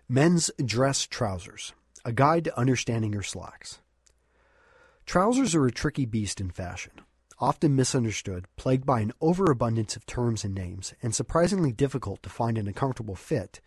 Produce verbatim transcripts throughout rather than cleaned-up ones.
Men's dress trousers, a guide to understanding your slacks. Trousers are a tricky beast in fashion, often misunderstood, plagued by an overabundance of terms and names, and surprisingly difficult to find in a comfortable fit.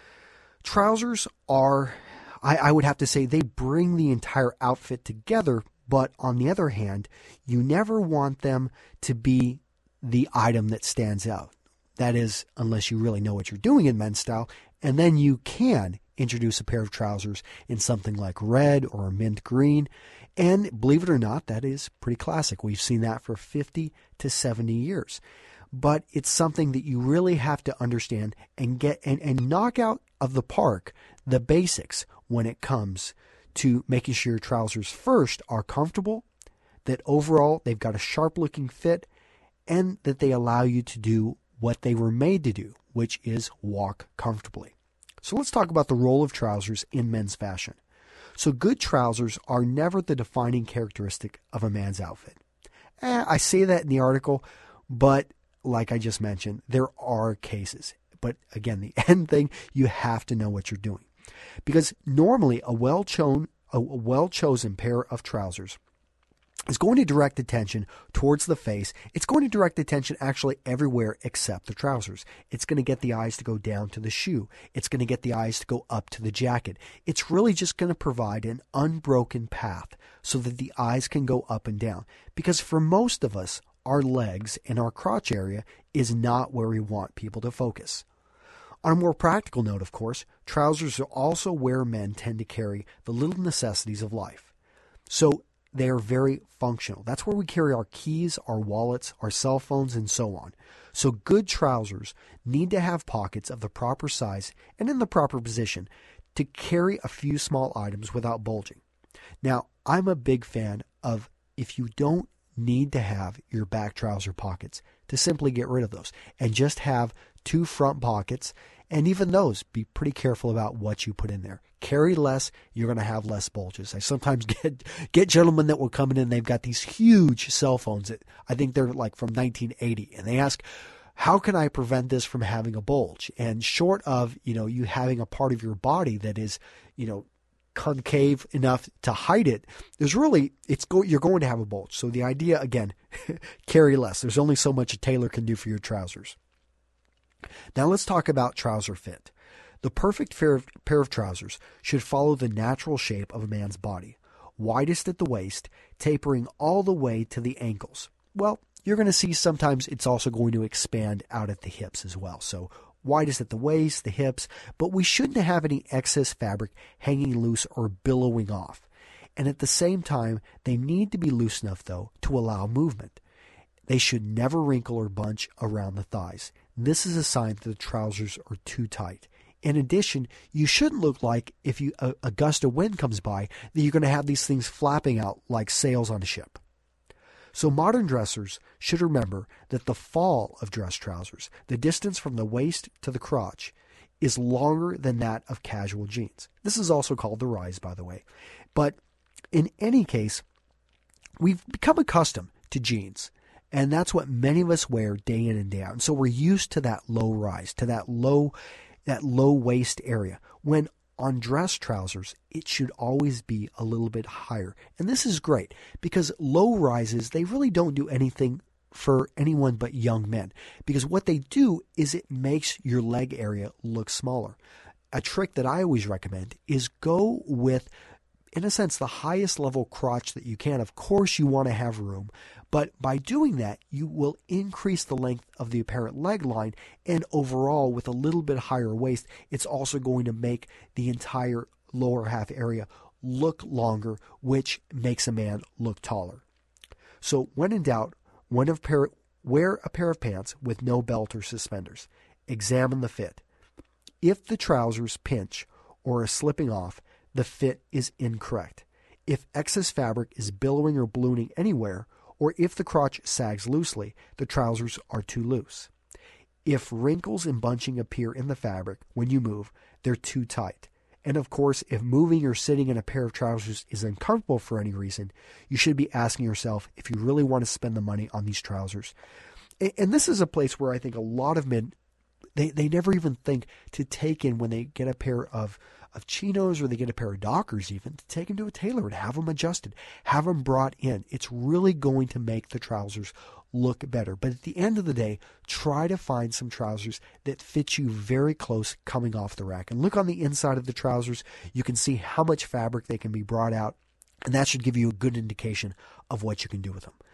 Trousers are, I, I would have to say, they bring the entire outfit together, but on the other hand, you never want them to be the item that stands out. That is, unless you really know what you're doing in men's style, and then you can introduce a pair of trousers in something like red or mint green. And believe it or not, that is pretty classic. We've seen that for fifty to seventy years. But it's something that you really have to understand and get and, and knock out of the park the basics when it comes to making sure your trousers first are comfortable, that overall they've got a sharp looking fit, and that they allow you to do what they were made to do, which is walk comfortably. So let's talk about the role of trousers in men's fashion. So good trousers are never the defining characteristic of a man's outfit. Eh, I say that in the article, but like I just mentioned, there are cases. But again, the end thing, you have to know what you're doing. Because normally a well-chosen, a well-chosen pair of trousers is going to direct attention towards the face. It's going to direct attention actually everywhere except the trousers. It's going to get the eyes to go down to the shoe. It's going to get the eyes to go up to the jacket. It's really just going to provide an unbroken path so that the eyes can go up and down. Because for most of us, our legs and our crotch area is not where we want people to focus. On a more practical note, of course, trousers are also where men tend to carry the little necessities of life. So they are very functional. That's where we carry our keys, our wallets, our cell phones, and so on. So good trousers need to have pockets of the proper size and in the proper position to carry a few small items without bulging. Now, I'm a big fan of, if you don't need to have your back trouser pockets, to simply get rid of those and just have two front pockets. And even those, be pretty careful about what you put in there. Carry less, you're going to have less bulges. I sometimes get get gentlemen that will come in and they've got these huge cell phones that I think they're like from nineteen eighty. And they ask, how can I prevent this from having a bulge? And short of, you know, you having a part of your body that is, you know, concave enough to hide it, there's really, it's go, you're going to have a bulge. So the idea, again, carry less. There's only so much a tailor can do for your trousers. Now let's talk about trouser fit. The perfect pair of, pair of trousers should follow the natural shape of a man's body. Widest at the waist, tapering all the way to the ankles. Well, you're going to see sometimes it's also going to expand out at the hips as well. So widest at the waist, the hips, but we shouldn't have any excess fabric hanging loose or billowing off. And at the same time, they need to be loose enough, though, to allow movement. They should never wrinkle or bunch around the thighs. This is a sign that the trousers are too tight. In addition, you shouldn't look like, if you, a, a gust of wind comes by, that you're going to have these things flapping out like sails on a ship. So modern dressers should remember that the fall of dress trousers, the distance from the waist to the crotch, is longer than that of casual jeans. This is also called the rise, by the way. But in any case, we've become accustomed to jeans. And that's what many of us wear day in and day out. And so we're used to that low rise, to that low, that low waist area. When on dress trousers, it should always be a little bit higher. And this is great because low rises, they really don't do anything for anyone but young men. Because what they do is it makes your leg area look smaller. A trick that I always recommend is go with, in a sense, the highest level crotch that you can. Of course, you want to have room, but by doing that, you will increase the length of the apparent leg line, and overall, with a little bit higher waist, it's also going to make the entire lower half area look longer, which makes a man look taller. So when in doubt, when a pair, wear a pair of pants with no belt or suspenders. Examine the fit. If the trousers pinch or are slipping off, the fit is incorrect. If excess fabric is billowing or ballooning anywhere, or if the crotch sags loosely, the trousers are too loose. If wrinkles and bunching appear in the fabric when you move, they're too tight. And of course, if moving or sitting in a pair of trousers is uncomfortable for any reason, you should be asking yourself if you really want to spend the money on these trousers. And this is a place where I think a lot of men They they never even think to take in when they get a pair of, of chinos or they get a pair of Dockers even, to take them to a tailor and have them adjusted, have them brought in. It's really going to make the trousers look better. But at the end of the day, try to find some trousers that fit you very close coming off the rack. And look on the inside of the trousers. You can see how much fabric they can be brought out, and that should give you a good indication of what you can do with them.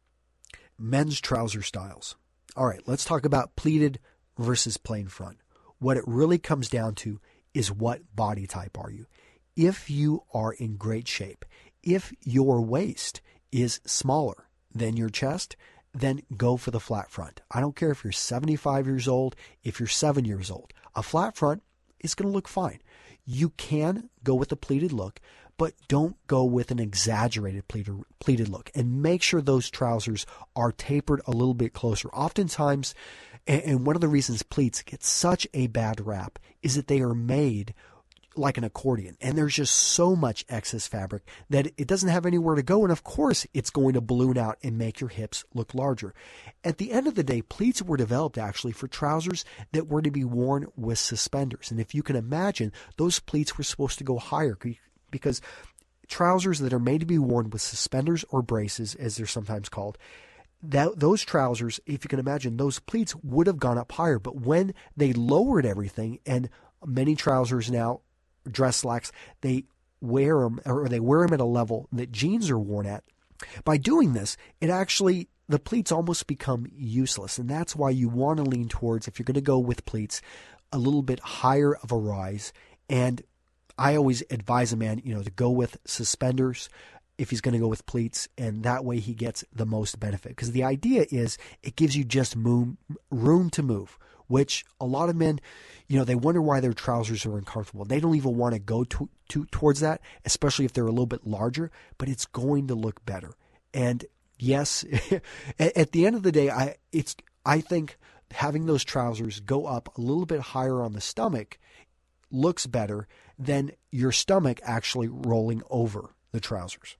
Men's trouser styles. All right, let's talk about pleated versus plain front. What it really comes down to is what body type are you. If you are in great shape, if your waist is smaller than your chest, then go for the flat front. I don't care if you're seventy-five years old, if you're seven years old. A flat front is going to look fine. You can go with a pleated look, but don't go with an exaggerated pleated, pleated look. And make sure those trousers are tapered a little bit closer. Oftentimes, and one of the reasons pleats get such a bad rap is that they are made like an accordion, and there's just so much excess fabric that it doesn't have anywhere to go, and of course it's going to balloon out and make your hips look larger. At the end of the day, pleats were developed actually for trousers that were to be worn with suspenders, and if you can imagine, those pleats were supposed to go higher because trousers that are made to be worn with suspenders or braces, as they're sometimes called, that those trousers, if you can imagine, those pleats would have gone up higher, but when they lowered everything, and many trousers now, dress slacks, they wear them, or they wear them at a level that jeans are worn at. By doing this, it actually, the pleats almost become useless. And that's why you want to lean towards, if you're going to go with pleats, a little bit higher of a rise. And I always advise a man, you know, to go with suspenders if he's going to go with pleats, and that way he gets the most benefit. Because the idea is it gives you just room, room to move, which a lot of men, you know, they wonder why their trousers are uncomfortable. They don't even want to go to, to, towards that, especially if they're a little bit larger, but it's going to look better. And yes, at, at the end of the day, I it's I think having those trousers go up a little bit higher on the stomach looks better than your stomach actually rolling over the trousers.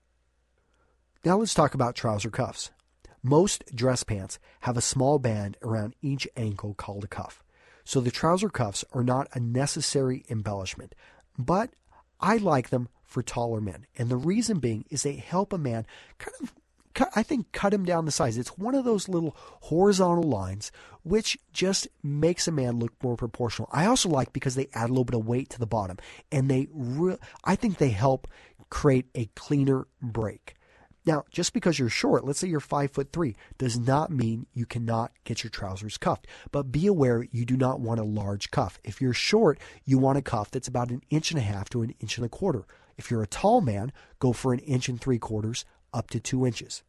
Now let's talk about trouser cuffs. Most dress pants have a small band around each ankle called a cuff. So the trouser cuffs are not a necessary embellishment, but I like them for taller men. And the reason being is they help a man kind of, I think, cut him down the size. It's one of those little horizontal lines which just makes a man look more proportional. I also like because they add a little bit of weight to the bottom, and they re- I think they help create a cleaner break. Now, just because you're short, let's say you're five foot three, does not mean you cannot get your trousers cuffed. But be aware you do not want a large cuff. If you're short, you want a cuff that's about an inch and a half to an inch and a quarter. If you're a tall man, go for an inch and three quarters up to two inches.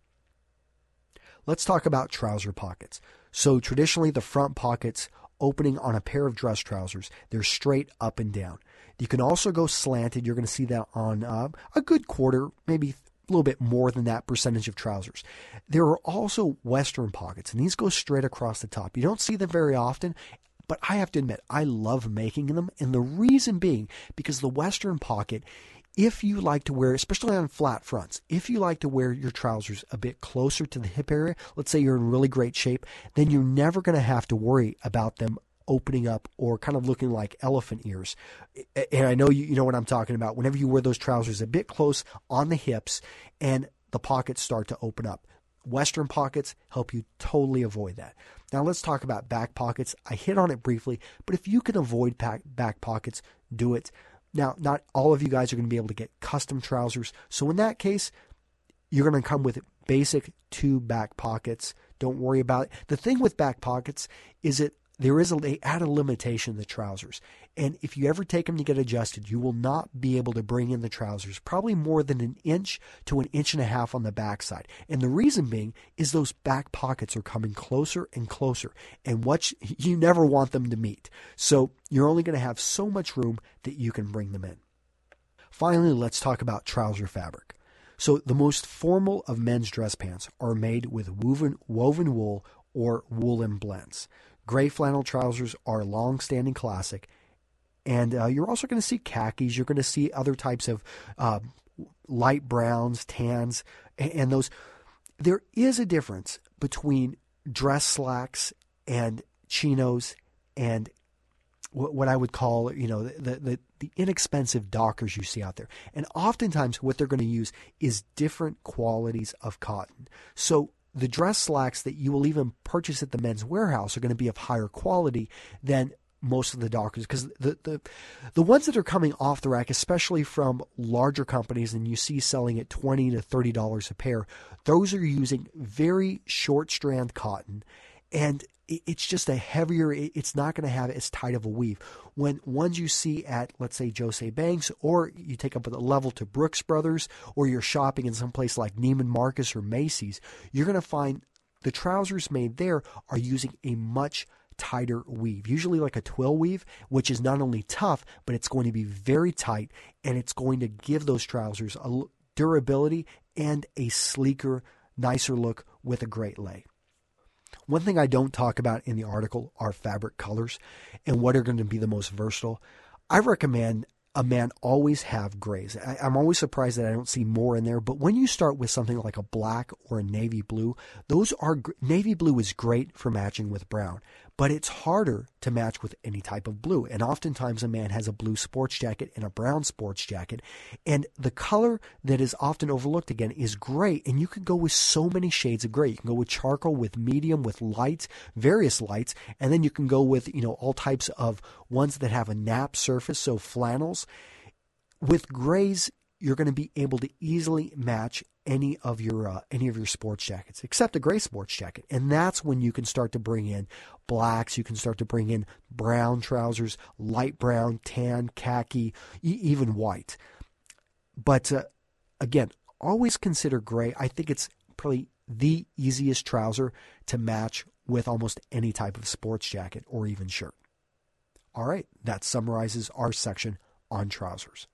Let's talk about trouser pockets. So traditionally, the front pockets opening on a pair of dress trousers, they're straight up and down. You can also go slanted. You're going to see that on uh, a good quarter, maybe a little bit more than that percentage of trousers. There are also Western pockets, and these go straight across the top. You don't see them very often, but I have to admit, I love making them. And the reason being, because the Western pocket, if you like to wear, especially on flat fronts, if you like to wear your trousers a bit closer to the hip area, let's say you're in really great shape, then you're never going to have to worry about them opening up or kind of looking like elephant ears. And I know you, you know what I'm talking about. Whenever you wear those trousers a bit close on the hips and the pockets start to open up. Western pockets help you totally avoid that. Now let's talk about back pockets. I hit on it briefly, but if you can avoid back, back pockets, do it. Now, not all of you guys are going to be able to get custom trousers. So in that case, you're going to come with basic two back pockets. Don't worry about it. The thing with back pockets is that there is a, they add a limitation to the trousers. And if you ever take them to get adjusted, you will not be able to bring in the trousers probably more than an inch to an inch and a half on the backside. And the reason being is those back pockets are coming closer and closer. And what you, you never want them to meet. So you're only going to have so much room that you can bring them in. Finally, let's talk about trouser fabric. So the most formal of men's dress pants are made with woven, woven wool or woolen blends. Gray flannel trousers are a long-standing classic, and uh, you're also going to see khakis. You're going to see other types of uh, light browns, tans, and, and those. There is a difference between dress slacks and chinos and what, what I would call, you know, the, the, the inexpensive Dockers you see out there. And oftentimes what they're going to use is different qualities of cotton. So the dress slacks that you will even purchase at the Men's Warehouse are going to be of higher quality than most of the Dockers, because the, the the ones that are coming off the rack, especially from larger companies, and you see selling at twenty to thirty dollars a pair, those are using very short strand cotton, and it's just a heavier, it's not going to have as tight of a weave. When ones you see at, let's say, Jose Banks, or you take up a level to Brooks Brothers, or you're shopping in some place like Neiman Marcus or Macy's, you're going to find the trousers made there are using a much tighter weave, usually like a twill weave, which is not only tough, but it's going to be very tight, and it's going to give those trousers a durability and a sleeker, nicer look with a great lay. One thing I don't talk about in the article are fabric colors and what are going to be the most versatile. I recommend a man always have grays. I, I'm always surprised that I don't see more in there, but when you start with something like a black or a navy blue, those are, navy blue is great for matching with brown, but it's harder to match with any type of blue. And oftentimes a man has a blue sports jacket and a brown sports jacket, and the color that is often overlooked again is gray, and you can go with so many shades of gray. You can go with charcoal, with medium, with lights, various lights, and then you can go with, you know, all types of ones that have a nap surface, so flannels. With grays, you're going to be able to easily match any of your uh, any of your sports jackets, except a gray sports jacket. And that's when you can start to bring in blacks, you can start to bring in brown trousers, light brown, tan, khaki, e- even white. But uh, again, always consider gray. I think it's probably the easiest trouser to match with almost any type of sports jacket or even shirt. All right, that summarizes our section on trousers.